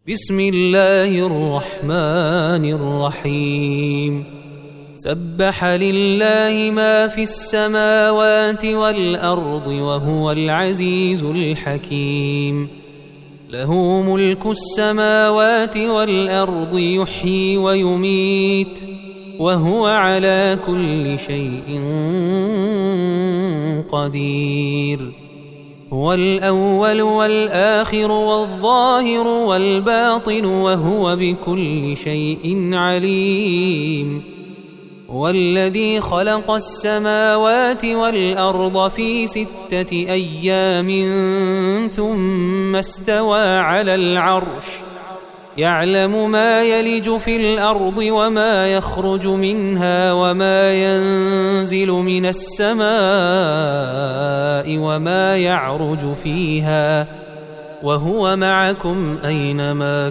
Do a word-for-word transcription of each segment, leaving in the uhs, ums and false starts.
بسم الله الرحمن الرحيم سبح لله ما في السماوات والأرض وهو العزيز الحكيم له ملك السماوات والأرض يحيي ويميت وهو على كل شيء قدير هو الأول والآخر والظاهر والباطن وهو بكل شيء عليم هو الذي خلق السماوات والأرض في ستة أيام ثم استوى على العرش يعلم ما يلج في الأرض وما يخرج منها وما ينزل من السماء وما يعرج فيها وهو معكم أينما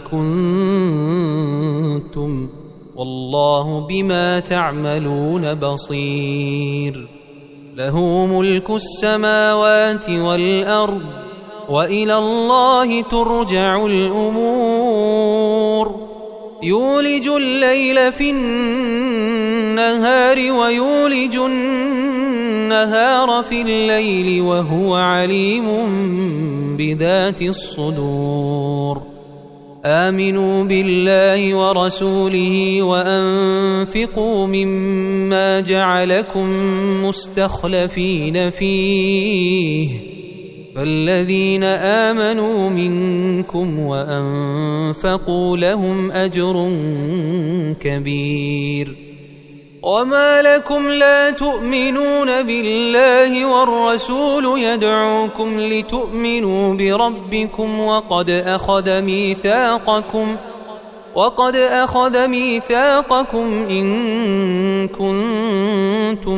كنتم والله بما تعملون بصير له ملك السماوات والأرض وإلى الله ترجع الأمور يولج الليل في النهار ويولج النهار في الليل وهو عليم بذات الصدور آمنوا بالله ورسوله وأنفقوا مما جعلكم مستخلفين فيه فالذين آمنوا منكم وأنفقوا لهم أجر كبير وما لكم لا تؤمنون بالله والرسول يدعوكم لتؤمنوا بربكم وقد أخذ ميثاقكم وقد أخذ ميثاقكم إن كنتم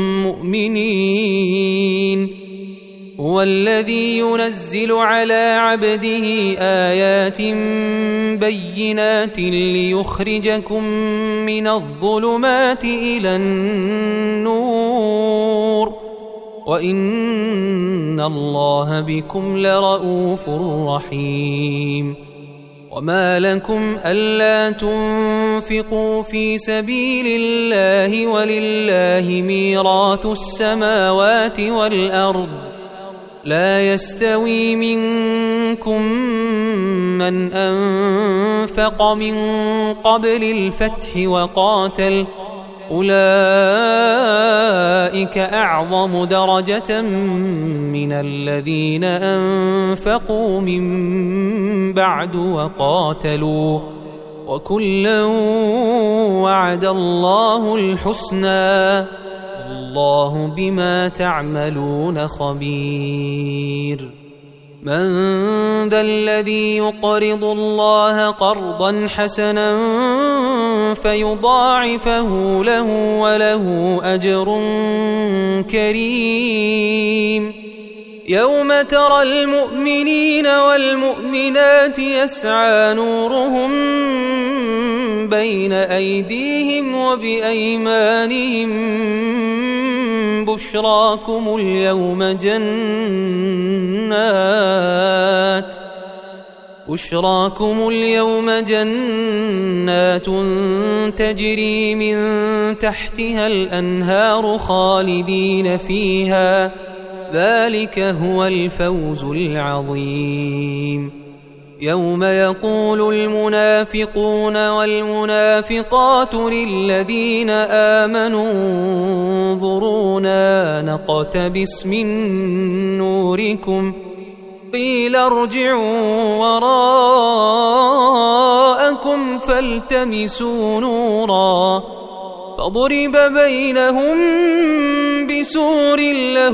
مؤمنين هو الذي ينزل على عبده آيات بينات ليخرجكم من الظلمات إلى النور وإن الله بكم لرؤوف رحيم وما لكم ألا تنفقوا في سبيل الله ولله ميراث السماوات والأرض لا يستوي منكم من أنفق من قبل الفتح وقاتل أولئك أعظم درجة من الذين أنفقوا من بعد وقاتلوا وكلا وعد الله الحسنى الله بما تعملون خبير من ذا الذي يقرض الله قرضا حسنا فيضاعفه له وله أجر كريم يوم ترى المؤمنين والمؤمنات يسعى نورهم بين أيديهم وبأيمانهم بشراكم اليوم جنات بشراكم اليوم جنات تجري من تحتها الأنهار خالدين فيها ذلك هو الفوز العظيم يوم يقول المنافقون والمنافقات للذين آمنوا انظرونا نقتبس من نوركم قيل ارجعوا وراءكم فالتمسوا نورا فضرب بينهم بسور له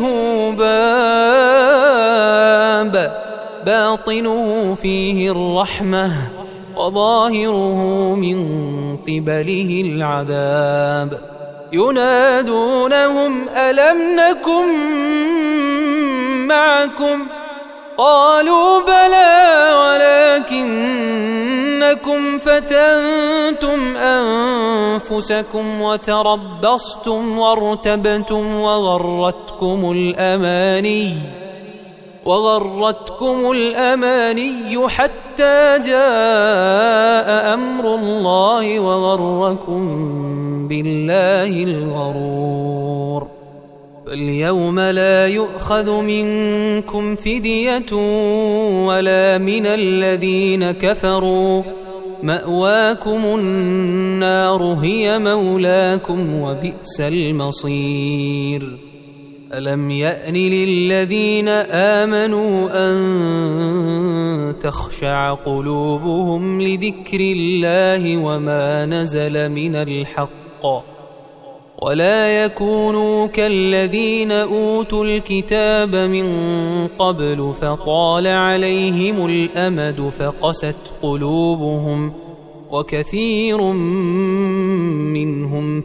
باب باطنه فيه الرحمة وظاهره من قبله العذاب ينادونهم ألم نكن معكم قالوا بلى ولكنكم فتنتم أنفسكم وتربصتم وارتبتم وغرتكم الأماني وغرتكم الأماني حتى جاء يؤخذ منكم فدية ولا من الذين كفروا، مأواكم النار هي مولاكم وبئس المصير. ألم يأن للذين آمنوا أن تخشع قلوبهم لذكر الله وما نزل من الحق، ولا يكونوا كالذين أوتوا الكتاب من قبل فطال عليهم الأمد فقست قلوبهم وكثير منهم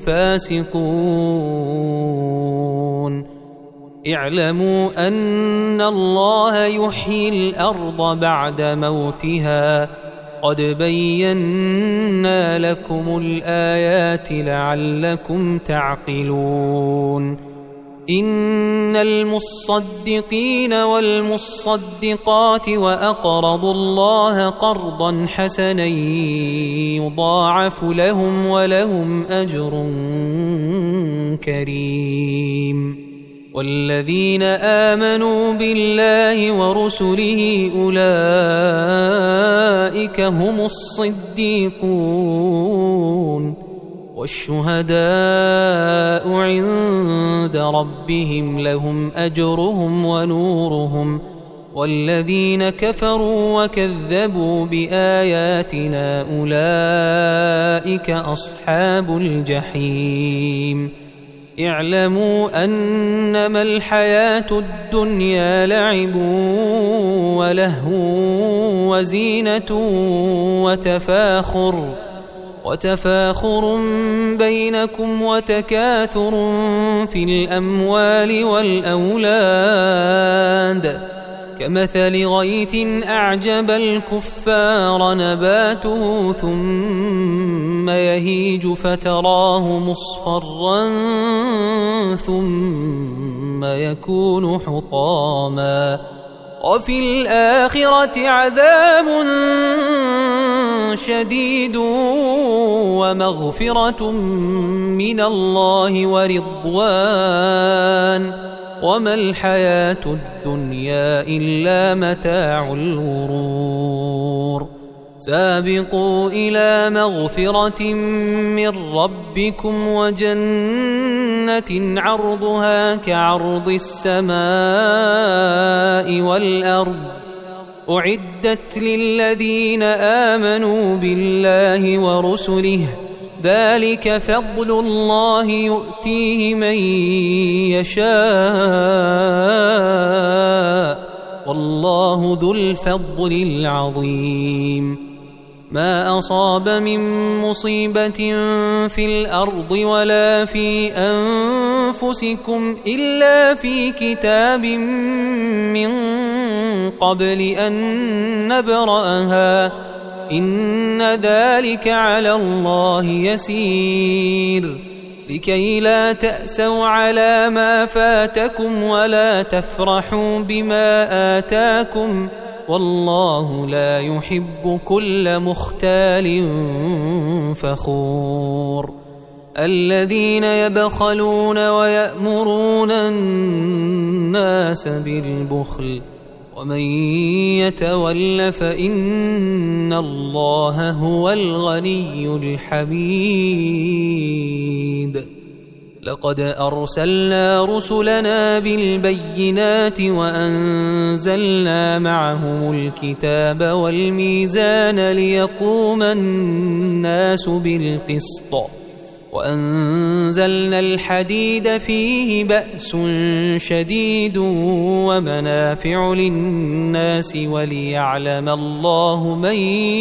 فاسقون. اعلموا أن الله يحيي الأرض بعد موتها، قد بينا لكم الآيات لعلكم تعقلون. إن المصدقين والمصدقات وأقرضوا الله قرضا حسنا يضاعف لهم ولهم أجر كريم. والذين آمنوا بالله ورسله أولئك هم الصديقون والشهداء عند ربهم لهم أجرهم ونورهم، والذين كفروا وكذبوا بآياتنا أولئك أصحاب الجحيم. اعلموا أنما الحياة الدنيا لعب ولهو وزينة وتفاخر وتفاخر بينكم وتكاثر في الأموال والأولاد، كمثل غيث أعجب الكفار نباته ثم يهيج فتراه مصفرا ثم يكون حطاما، وفي الآخرة عذاب شديد ومغفرة من الله ورضوان، وما الحياة الدنيا إلا متاع الغرور. سابقوا إلى مغفرة من ربكم وجنة عرضها كعرض السماء والأرض، أعدت للذين آمنوا بالله ورسله، ذلك فضل الله يؤتيه من يشاء والله ذو الفضل العظيم. ما أصاب من مصيبة في الأرض ولا في أنفسكم إلا في كتاب من قبل أن نبرأها، إن ذلك على الله يسير. لكي لا تأسوا على ما فاتكم ولا تفرحوا بما آتاكم، والله لا يحب كل مختال فخور. الذين يبخلون ويأمرون الناس بالبخل، ومن يتول فإن الله هو الغني الحميد. لقد أرسلنا رسلنا بالبينات وأنزلنا معهم الكتاب والميزان ليقوم الناس بالقسط، وأنزلنا الحديد فيه بأس شديد ومنافع للناس وليعلم الله من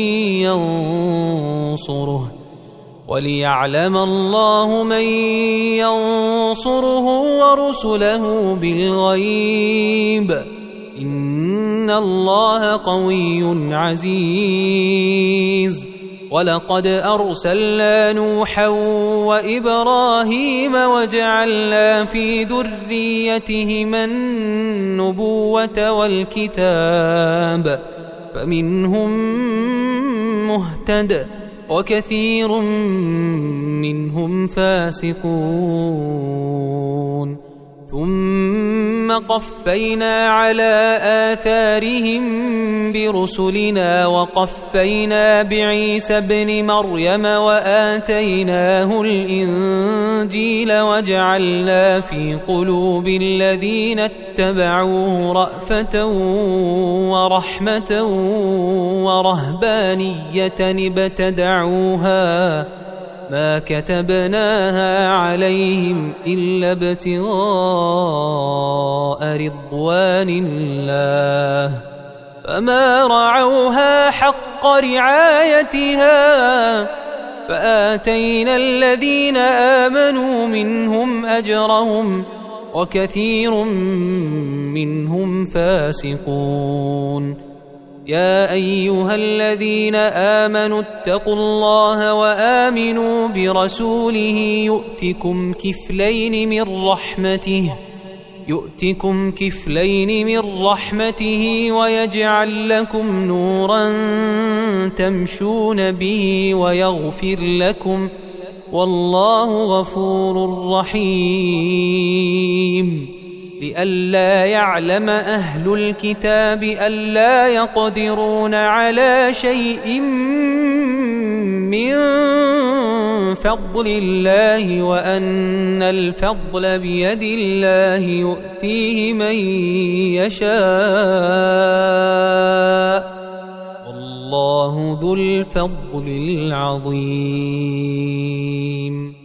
ينصره وليعلم الله من ينصره ورسله بالغيب، إن الله قوي عزيز. ولقد أرسلنا نوحا وإبراهيم وجعلنا في ذريتهما النبوة والكتاب، فمنهم مهتد وكثير منهم فاسقون. ثم قفينا على آثارهم برسلنا وقفينا بعيسى ابن مريم وآتيناه الإنجيل وجعلنا في قلوب الذين اتبعوه رأفة ورحمة ورهبانية ابتدعوها ما كتبناها عليهم إلا ابتغاء رضوان الله فما رعوها حق رعايتها فآتينا الذين آمنوا منهم أجرهم وكثير منهم فاسقون. يا أيها الذين آمنوا اتقوا الله وآمنوا برسوله يؤتكم كفلين من رحمته يؤتكم كفلين من رحمته ويجعل لكم نورا تمشون به ويغفر لكم والله غفور رحيم. لئلا يعلم أهل الكتاب ألا يقدرون على شيء من فضل الله وأن الفضل بيد الله يؤتيه من يشاء والله ذو الفضل العظيم.